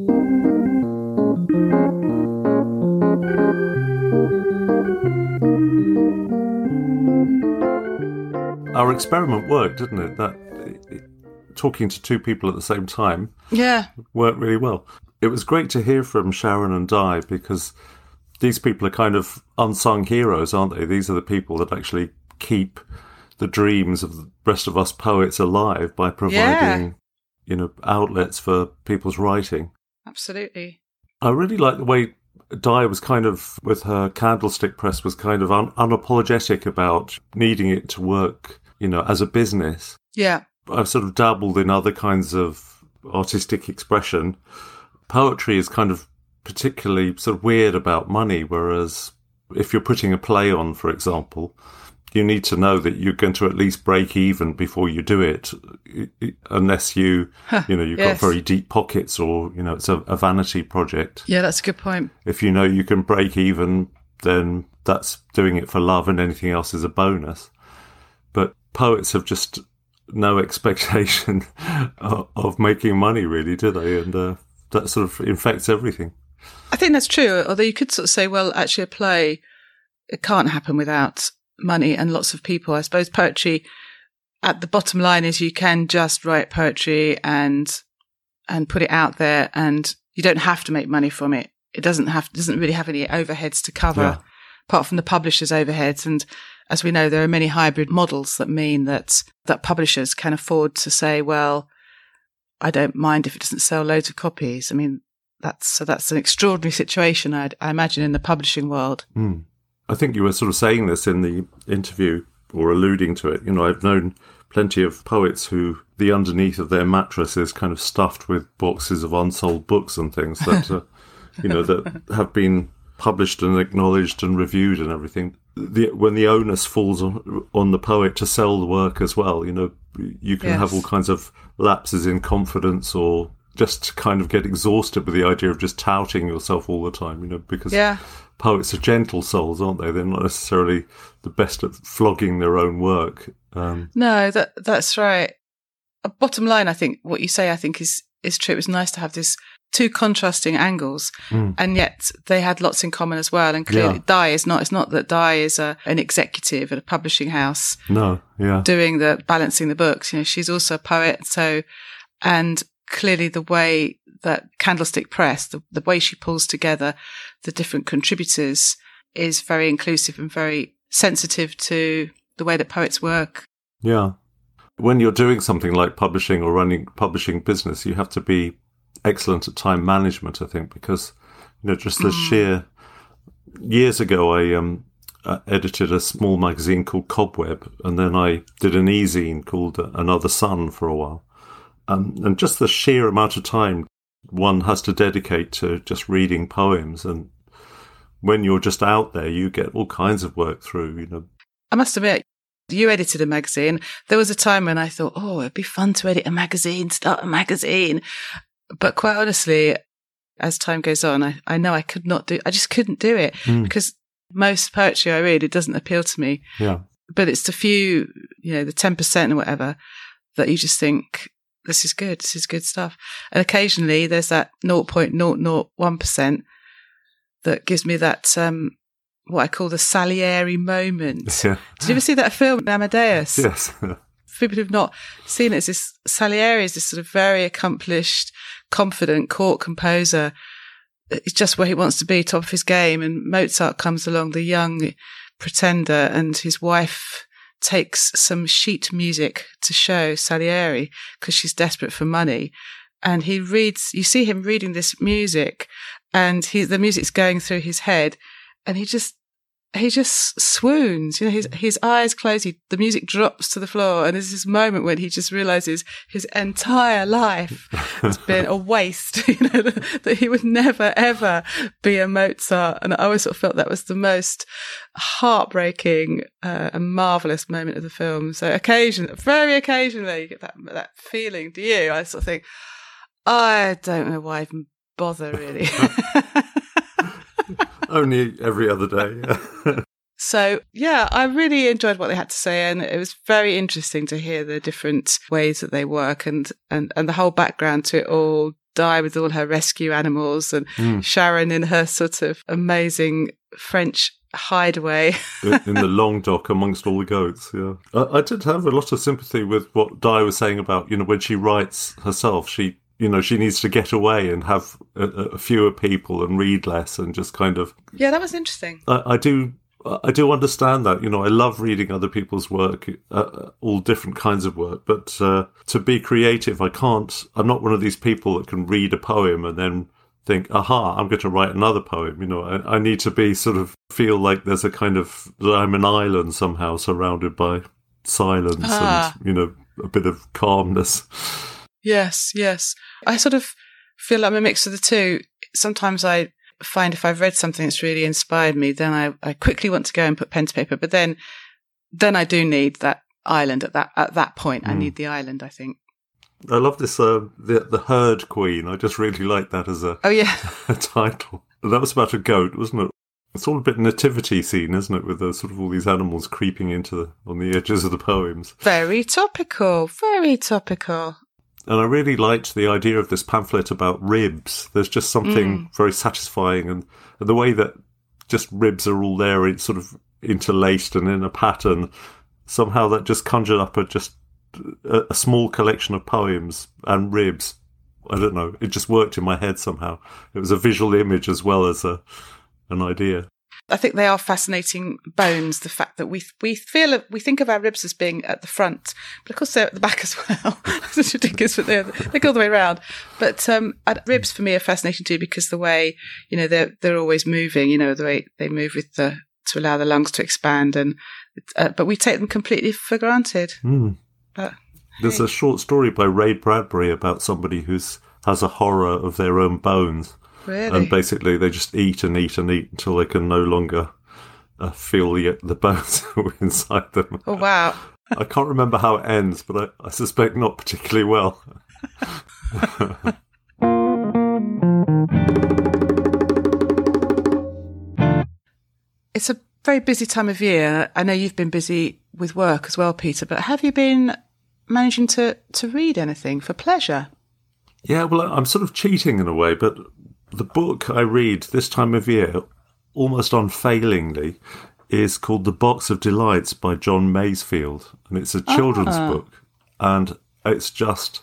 Our experiment worked, didn't it? That it, talking to two people at the same time, yeah, worked really well. It was great to hear from Sharon and Di, because these people are kind of unsung heroes, aren't they? These are the people that actually keep the dreams of the rest of us poets alive by providing, yeah. you know, outlets for people's writing. Absolutely. I really like the way Di was kind of, with her Candlestick Press, was kind of un- unapologetic about needing it to work, you know, as a business. Yeah. I've sort of dabbled in other kinds of artistic expression. Poetry is kind of particularly sort of weird about money, whereas if you're putting a play on, for example, you need to know that you're going to at least break even before you do it, unless you, you know, you've yes. got very deep pockets, or, you know, it's a, a vanity project. Yeah, that's a good point. If you know you can break even, then that's doing it for love, and anything else is a bonus. But poets have just no expectation of, of making money, really, do they? And uh, that sort of infects everything. I think that's true. Although you could sort of say, well, actually a play, it can't happen without money and lots of people. I suppose poetry, at the bottom line, is you can just write poetry and and put it out there, and you don't have to make money from it. It doesn't have doesn't really have any overheads to cover, yeah. apart from the publisher's overheads. And as we know, there are many hybrid models that mean that that publishers can afford to say, well, I don't mind if it doesn't sell loads of copies. I mean, that's so that's an extraordinary situation, I'd, I imagine, in the publishing world. Mm. I think you were sort of saying this in the interview, or alluding to it. You know, I've known plenty of poets who the underneath of their mattress is kind of stuffed with boxes of unsold books and things that, uh, you know, that have been published and acknowledged and reviewed and everything. The, when the onus falls on, on the poet to sell the work as well, you know, you can yes. have all kinds of lapses in confidence, or just kind of get exhausted with the idea of just touting yourself all the time, you know, because yeah. poets are gentle souls, aren't they? They're not necessarily the best at flogging their own work. Um, no, that that's right. Uh, bottom line, I think what you say, I think is is true. It was nice to have this two contrasting angles, mm. and yet they had lots in common as well. And clearly, Yeah. Di is not. It's not that Di is a, an executive at a publishing house no, yeah. doing the balancing the books. You know, she's also a poet. So, and clearly, the way that Candlestick Press, the, the way she pulls together the different contributors, is very inclusive and very sensitive to the way that poets work. Yeah. When you're doing something like publishing or running publishing business, you have to be excellent at time management, I think, because, you know, just the Mm. sheer... Years ago, I um, uh, edited a small magazine called Cobweb, and then I did an e-zine called Another Sun for a while. Um, and just the sheer amount of time one has to dedicate to just reading poems, and when you're just out there, you get all kinds of work through, you know. I must admit, you edited a magazine. There was a time when I thought, oh, it'd be fun to edit a magazine, start a magazine. But quite honestly, as time goes on, I, I know I could not do, I just couldn't do it Mm. because most poetry I read, it doesn't appeal to me. Yeah. But it's the few, you know, the ten percent or whatever that you just think, this is good, this is good stuff. And occasionally there's that zero point zero zero one percent that gives me that, um, what I call the Salieri moment. Yeah. Did you ever see that film, Amadeus? Yes. For people who've not seen it, it's this Salieri is this sort of very accomplished, confident court composer. It's just where he wants to be, top of his game. And Mozart comes along, the young pretender, and his wife takes some sheet music to show Salieri because she's desperate for money. And he reads, you see him reading this music, and he, the music's going through his head, and he just, he just swoons, you know, his, his eyes close, he, the music drops to the floor, and there's this moment when he just realizes his entire life has been a waste, you know, that, that he would never, ever be a Mozart. And I always sort of felt that was the most heartbreaking uh, and marvelous moment of the film. So occasionally, very occasionally, you get that, that feeling, do you? I sort of think, I don't know why I even bother, really. Only every other day. So, yeah, I really enjoyed what they had to say, and it was very interesting to hear the different ways that they work and, and, and the whole background to it all. Di with all her rescue animals, and Mm. Sharon in her sort of amazing French hideaway. In the long dock amongst all the goats, yeah. I, I did have a lot of sympathy with what Di was saying about, you know, when she writes herself, she, you know, she needs to get away and have a, a fewer people and read less and just kind of... Yeah, that was interesting. I, I do... I do understand that. You know, I love reading other people's work, uh, all different kinds of work. But uh, to be creative, I can't. I'm not one of these people that can read a poem and then think, aha, I'm going to write another poem. You know, I, I need to be sort of feel like there's a kind of, that I'm an island somehow surrounded by silence Ah. and, you know, a bit of calmness. Yes, yes. I sort of feel like I'm a mix of the two. Sometimes I find if I've read something that's really inspired me, then I, I quickly want to go and put pen to paper. But then, then I do need that island at that at that point. Mm. I need the island, I think. I love this, uh, the the Herd Queen. I just really like that as a, oh, yeah. a title. That was about a goat, wasn't it? It's all a bit nativity scene, isn't it? With the, sort of all these animals creeping into the, on the edges of the poems. Very topical, very topical. And I really liked the idea of this pamphlet about ribs. There's just something Mm. very satisfying, and, and the way that just ribs are all there, it's sort of interlaced and in a pattern. Somehow that just conjured up a just a, a small collection of poems and ribs. I don't know. It just worked in my head somehow. It was a visual image as well as a an idea. I think they are fascinating bones. The fact that we we feel we think of our ribs as being at the front, but of course they're at the back as well. It's ridiculous, but they're they go all the way around. But um, ribs for me are fascinating too because the way you know they're they're always moving. You know the way they move with the to allow the lungs to expand, and uh, but we take them completely for granted. Mm. But there's hey. a short story by Ray Bradbury about somebody who's has a horror of their own bones. Really? And basically they just eat and eat and eat until they can no longer uh, feel the, the bones inside them. Oh, wow. I can't remember how it ends, but I, I suspect not particularly well. It's a very busy time of year. I know you've been busy with work as well, Peter, but have you been managing to, to read anything for pleasure? Yeah, well, I'm sort of cheating in a way, but the book I read this time of year, almost unfailingly, is called The Box of Delights by John Masefield, and it's a children's ah. book, and it's just,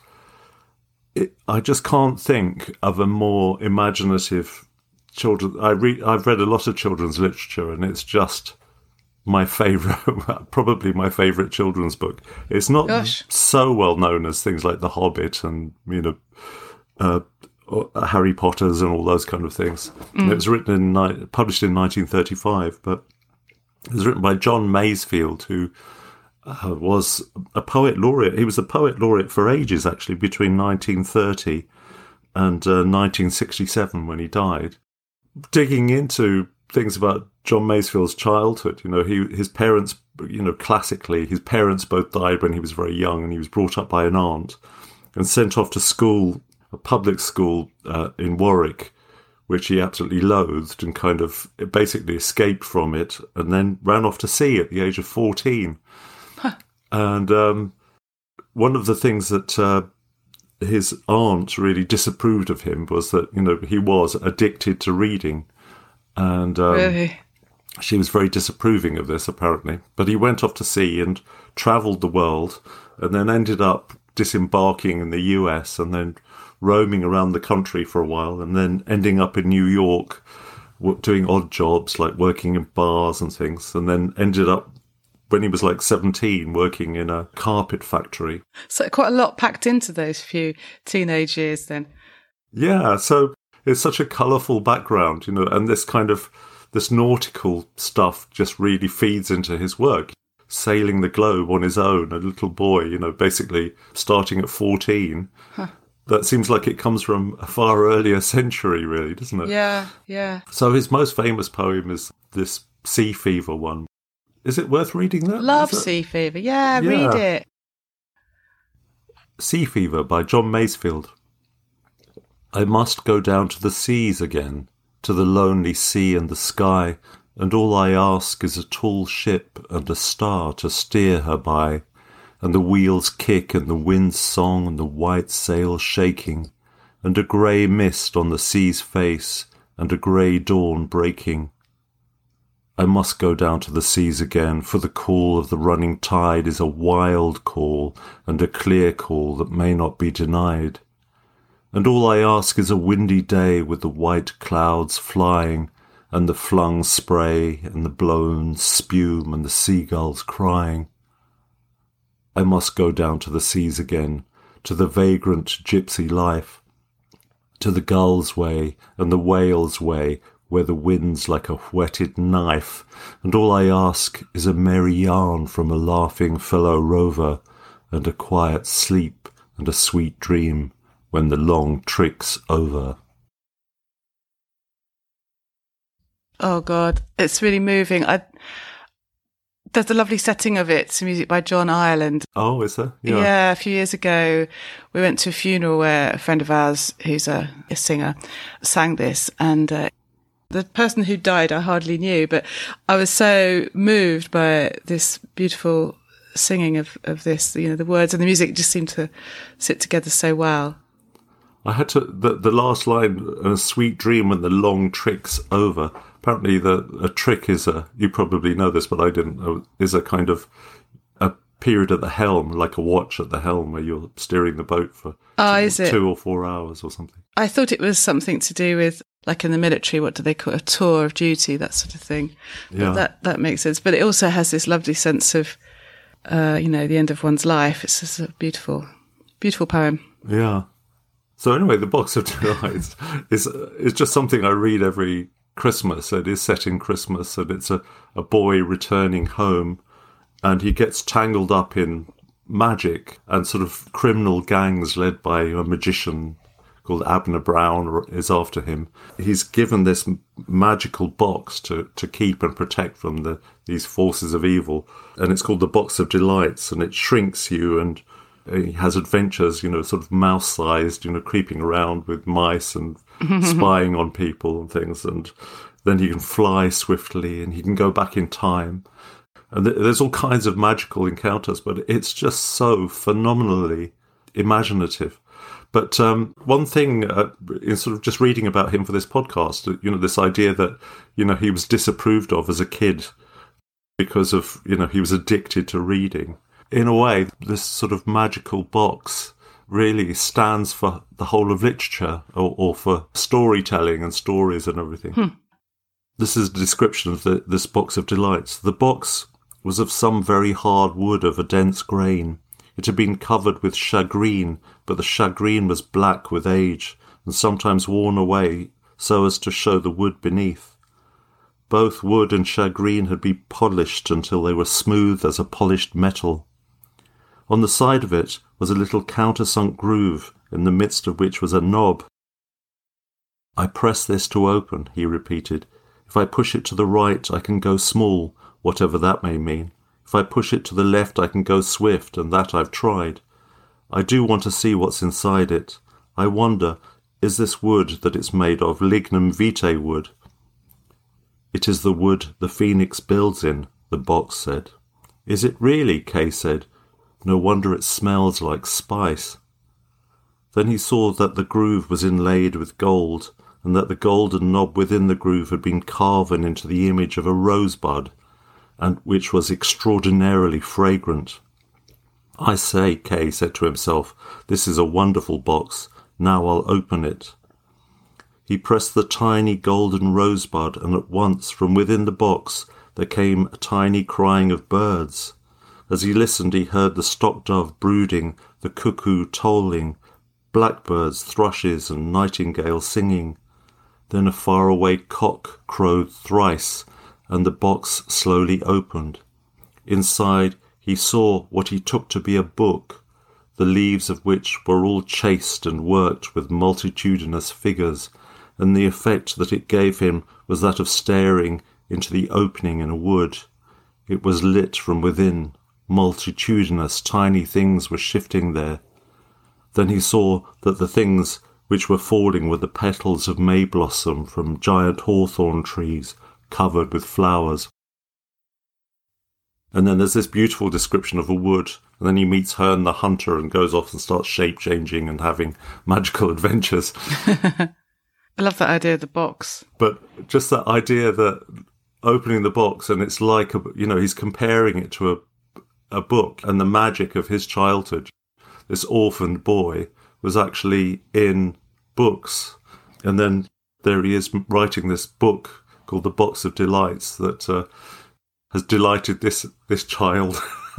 it, I just can't think of a more imaginative children. I read, I've read a lot of children's literature, and it's just my favourite, probably my favourite children's book. It's not Gosh. so well known as things like The Hobbit and, you know, uh, Harry Potter's and all those kind of things. Mm. It was written in, ni- published in nineteen thirty-five, but it was written by John Masefield, who uh, was a poet laureate. He was a poet laureate for ages, actually, between nineteen thirty and uh, nineteen sixty-seven when he died. Digging into things about John Masefield's childhood, you know, he his parents, you know, classically, his parents both died when he was very young, and he was brought up by an aunt and sent off to school, a public school uh, in Warwick, which he absolutely loathed and kind of basically escaped from it, and then ran off to sea at the age of fourteen. Huh. And um, one of the things that uh, his aunt really disapproved of him was that, you know, he was addicted to reading. And um, Really? she was very disapproving of this, apparently. But he went off to sea and travelled the world, and then ended up disembarking in the U S and then roaming around the country for a while, and then ending up in New York doing odd jobs like working in bars and things, and then ended up, when he was like seventeen, working in a carpet factory. So quite a lot packed into those few teenage years then. Yeah, so it's such a colourful background, you know, and this kind of, this nautical stuff just really feeds into his work. Sailing the globe on his own, a little boy, you know, basically starting at fourteen. Huh. That seems like it comes from a far earlier century, really, doesn't it? Yeah, yeah. So his most famous poem is this Sea Fever one. Is it worth reading that? Love Sea Fever. Yeah, yeah, read it. Sea Fever by John Masefield. I must go down to the seas again, to the lonely sea and the sky, and all I ask is a tall ship and a star to steer her by, and the wheels kick and the wind's song and the white sail shaking, and a grey mist on the sea's face and a grey dawn breaking. I must go down to the seas again, for the call of the running tide is a wild call and a clear call that may not be denied. And all I ask is a windy day with the white clouds flying, and the flung spray and the blown spume and the seagulls crying. I must go down to the seas again, to the vagrant gypsy life, to the gull's way and the whale's way, where the wind's like a whetted knife, and all I ask is a merry yarn from a laughing fellow rover, and a quiet sleep and a sweet dream when the long trick's over. Oh God, it's really moving. I There's a lovely setting of it. It's music by John Ireland. Oh, is there? Yeah. yeah, a few years ago, we went to a funeral where a friend of ours, who's a, a singer, sang this. And uh, the person who died, I hardly knew, but I was so moved by this beautiful singing of, of this. You know, the words and the music just seemed to sit together so well. I had to, the, the last line, a sweet dream when the long trick's over. Apparently the a trick is a, you probably know this, but I didn't know, is a kind of a period at the helm, like a watch at the helm where you're steering the boat for oh, two, is it? two or four hours or something. I thought it was something to do with, like in the military, what do they call it? A tour of duty, that sort of thing. Yeah. But that, that makes sense. But it also has this lovely sense of, uh, you know, the end of one's life. It's just a beautiful, beautiful poem. Yeah. So anyway, The Box of Delights is is just something I read every Christmas. It is set in Christmas, and it's a, a boy returning home, and he gets tangled up in magic and sort of criminal gangs led by a magician called Abner Brown is after him. He's given this magical box to, to keep and protect from the these forces of evil, and it's called the Box of Delights, and it shrinks you, and he has adventures, you know, sort of mouse-sized, you know, creeping around with mice and spying on people and things. And then he can fly swiftly, and he can go back in time. And th- there's all kinds of magical encounters, but it's just so phenomenally imaginative. But um, one thing, uh, in sort of just reading about him for this podcast, you know, this idea that, you know, he was disapproved of as a kid because of, you know, he was addicted to reading. In a way, this sort of magical box really stands for the whole of literature, or, or for storytelling and stories and everything. Hmm. This is a description of the, this box of delights. The box was of some very hard wood of a dense grain. It had been covered with shagreen, but the shagreen was black with age, and sometimes worn away so as to show the wood beneath. Both wood and shagreen had been polished until they were smooth as a polished metal. On the side of it was a little countersunk groove, in the midst of which was a knob. "I press this to open," he repeated. "If I push it to the right, I can go small, whatever that may mean. If I push it to the left, I can go swift, and that I've tried. I do want to see what's inside it. I wonder, is this wood that it's made of lignum vitae wood?" "It is the wood the phoenix builds in," the box said. "Is it really?" Kay said. "No wonder it smells like spice." Then he saw that the groove was inlaid with gold, and that the golden knob within the groove had been carven into the image of a rosebud, and which was extraordinarily fragrant. "I say," Kay said to himself, "this is a wonderful box. Now I'll open it." He pressed the tiny golden rosebud, and at once from within the box there came a tiny crying of birds. As he listened, he heard the stock-dove brooding, the cuckoo tolling, blackbirds, thrushes, and nightingales singing. Then a faraway cock crowed thrice, and the box slowly opened. Inside he saw what he took to be a book, the leaves of which were all chased and worked with multitudinous figures, and the effect that it gave him was that of staring into the opening in a wood. It was lit from within. Multitudinous tiny things were shifting there. Then he saw that the things which were falling were the petals of may blossom from giant hawthorn trees covered with flowers. And then there's this beautiful description of a wood, and then he meets Herne the hunter and goes off and starts shape-changing and having magical adventures. I love that idea of the box. But just that idea that opening the box, and it's like, a, you know, he's comparing it to a a book, and the magic of his childhood. This orphaned boy was actually in books, and then there he is writing this book called The Box of Delights that uh, has delighted this this child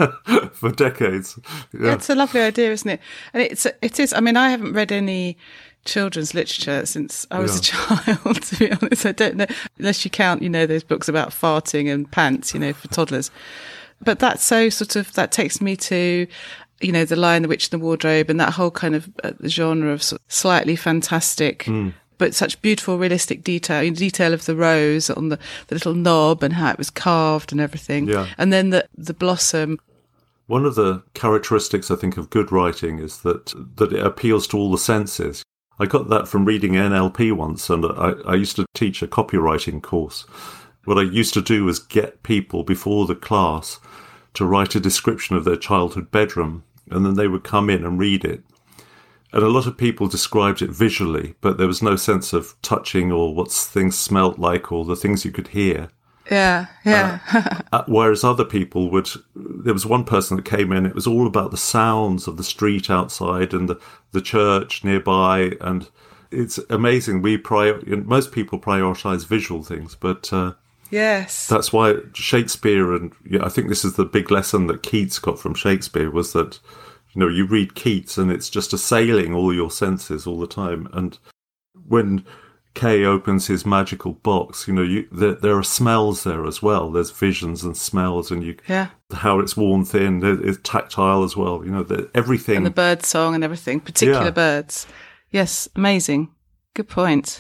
for decades. Yeah. It's a lovely idea, isn't it? And it's it is. I mean, I haven't read any children's literature since I was yeah. a child, to be honest. I don't know, unless you count, you know, those books about farting and pants, you know, for toddlers. But that's so sort of, that takes me to, you know, The Lion, the Witch and the Wardrobe, and that whole kind of uh, genre of sort of slightly fantastic, mm. but such beautiful, realistic detail. You know, detail of the rose on the, the little knob and how it was carved and everything. Yeah. And then the the blossom. One of the characteristics, I think, of good writing is that that it appeals to all the senses. I got that from reading N L P once, and I, I used to teach a copywriting course. What I used to do was get people before the class to write a description of their childhood bedroom, and then they would come in and read it. And a lot of people described it visually, but there was no sense of touching or what things smelt like or the things you could hear. Yeah, yeah. uh, whereas other people would, there was one person that came in, it was all about the sounds of the street outside and the, the church nearby, and it's amazing. We prior, most people prioritize visual things, but uh, yes, that's why Shakespeare, and yeah, I think this is the big lesson that Keats got from Shakespeare, was that, you know, you read Keats and it's just assailing all your senses all the time. And when Kay opens his magical box, you know, you, there, there are smells there as well. There's visions and smells, and you, yeah, how it's worn thin. It's tactile as well. You know, the, everything, and the bird song and everything, particular yeah. birds. Yes, amazing. Good point.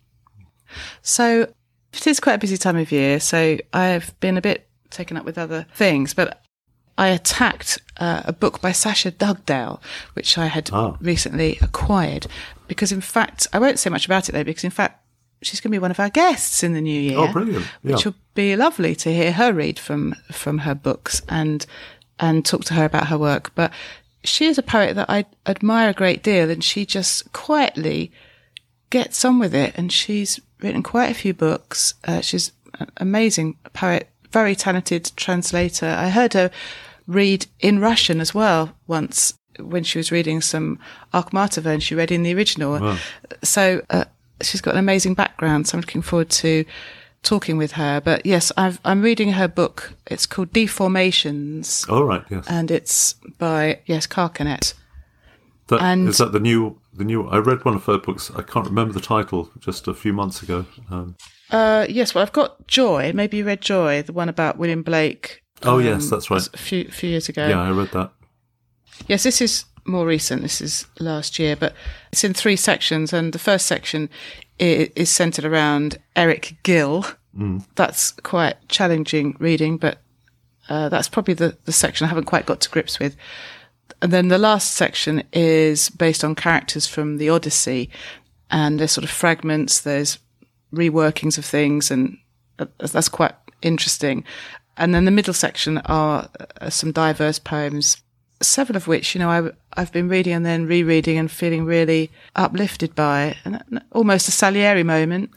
So it is quite a busy time of year, so I've been a bit taken up with other things, but I attacked uh, a book by Sacha Dugdale, which I had oh. recently acquired, because in fact, I won't say much about it though, because in fact, she's going to be one of our guests in the new year. Oh, brilliant. Yeah. Which will be lovely to hear her read from, from her books and, and talk to her about her work. But she is a poet that I admire a great deal, and she just quietly gets on with it. And she's written quite a few books. Uh, she's an amazing poet, very talented translator. I heard her read in Russian as well once when she was reading some Akhmatova, and she read in the original. Wow. So uh, she's got an amazing background. So I'm looking forward to talking with her. But yes, I've, I'm reading her book. It's called Deformations. Oh, right, yes. And it's by, yes, Carcanet. That, and- is that the new, the new, I read one of her books, I can't remember the title, just a few months ago. Um, Uh, yes, well, I've got Joy. Maybe you read Joy, the one about William Blake. oh, um, yes, that's right. A few, few years ago. Yeah, I read that. Yes, this is more recent. This is last year, but it's in three sections. And the first section is, is centered around Eric Gill. Mm. That's quite challenging reading, but uh, that's probably the, the section I haven't quite got to grips with. And then the last section is based on characters from the Odyssey. And there's sort of fragments, there's reworkings of things, and that's quite interesting. And then the middle section are uh, some diverse poems, several of which, you know, I, I've been reading and then rereading and feeling really uplifted by, and almost a Salieri moment.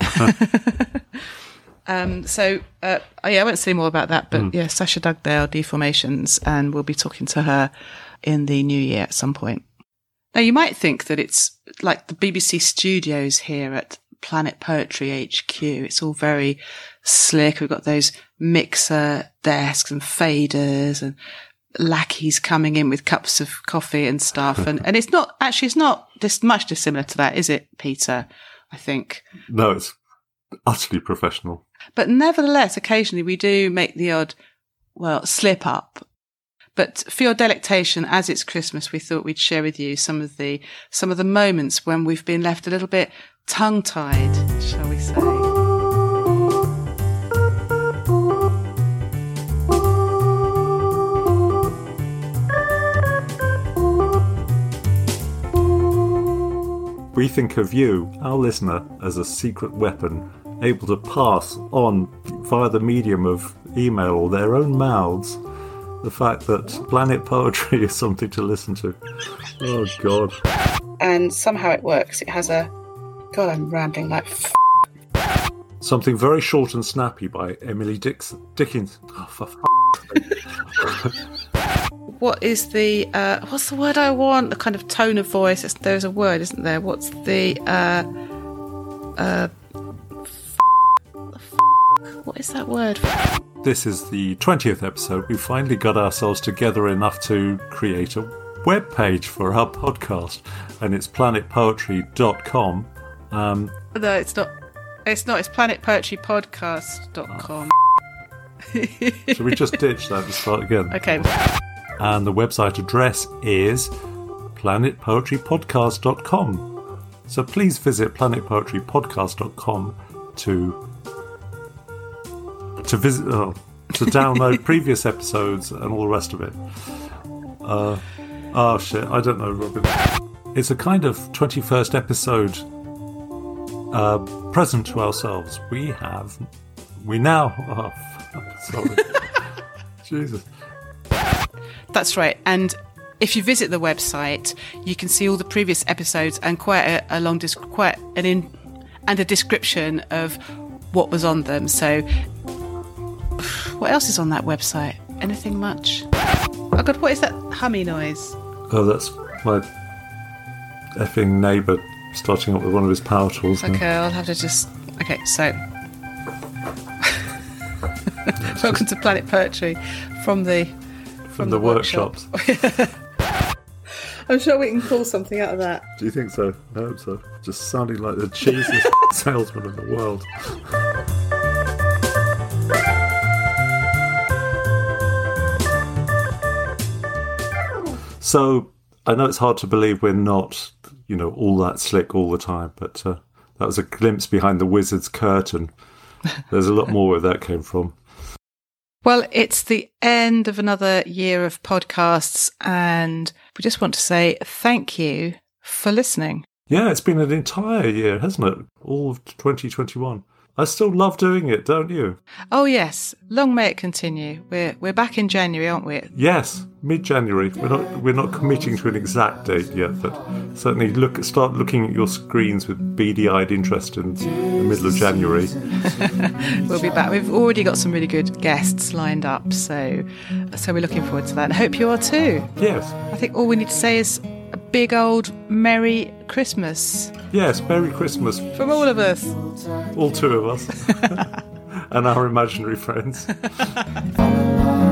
um, so, uh, yeah, I won't say more about that, but mm. yeah, Sasha Dugdale, Deformations, and we'll be talking to her in the new year at some point. Now, you might think that it's like the B B C studios here at Planet Poetry H Q. It's all very slick. We've got those mixer desks and faders and lackeys coming in with cups of coffee and stuff. And, and it's not, actually, it's not this much dissimilar to that, is it, Peter? I think. No, it's utterly professional. But nevertheless, occasionally we do make the odd, well, slip up. But for your delectation, as it's Christmas, we thought we'd share with you some of the, some of the moments when we've been left a little bit tongue-tied, shall we say. We think of you, our listener, as a secret weapon, able to pass on via the medium of email or their own mouths the fact that Planet Poetry is something to listen to. Oh, God. And somehow it works. It has a... God, I'm rambling like f***. Something very short and snappy by Emily Dix- Dickens. Oh, for f***. What is the... Uh, what's the word I want? The kind of tone of voice. It's, there's a word, isn't there? What's the... Uh, uh, f***, f***, what is that word? This is the twentieth episode. We finally got ourselves together enough to create a web page for our podcast, and it's planet poetry dot com. Um, no, it's not. It's not. It's planet poetry podcast dot com. Oh, so we just ditch that and start again. Okay. And the website address is planet poetry podcast dot com. So please visit planet poetry podcast dot com to to visit, oh, to download previous episodes and all the rest of it. Uh, oh shit, I don't know, Robin. It's a kind of twenty-first episode uh, present to ourselves. We have, we now, oh, sorry, Jesus. That's right. And if you visit the website, you can see all the previous episodes and quite a, a long, quite an in, and a description of what was on them. So, what else is on that website? Anything much? Oh God, what is that hummy noise? Oh, that's my effing neighbour starting up with one of his power tools. Okay, now. I'll have to just. Okay, so. Welcome to Planet Poetry from the. From, from the, the workshops. workshops. I'm sure we can pull something out of that. Do you think so? I hope so. Just sounding like the cheesiest salesman in the world. So, I know it's hard to believe we're not, you know, all that slick all the time, but uh, that was a glimpse behind the wizard's curtain. There's a lot more where that came from. Well, it's the end of another year of podcasts, and we just want to say thank you for listening. Yeah, it's been an entire year, hasn't it? All of twenty twenty-one. I still love doing it, don't you? Oh, yes. Long may it continue. We're we're back in January, aren't we? Yes, mid-January. We're not we're not committing to an exact date yet, but certainly look start looking at your screens with beady-eyed interest in the middle of January. We'll be back. We've already got some really good guests lined up, so so we're looking forward to that. And I hope you are too. Yes. I think all we need to say is a big old Merry Christmas. Yes, Merry Christmas. From all of us. All two of us. And our imaginary friends.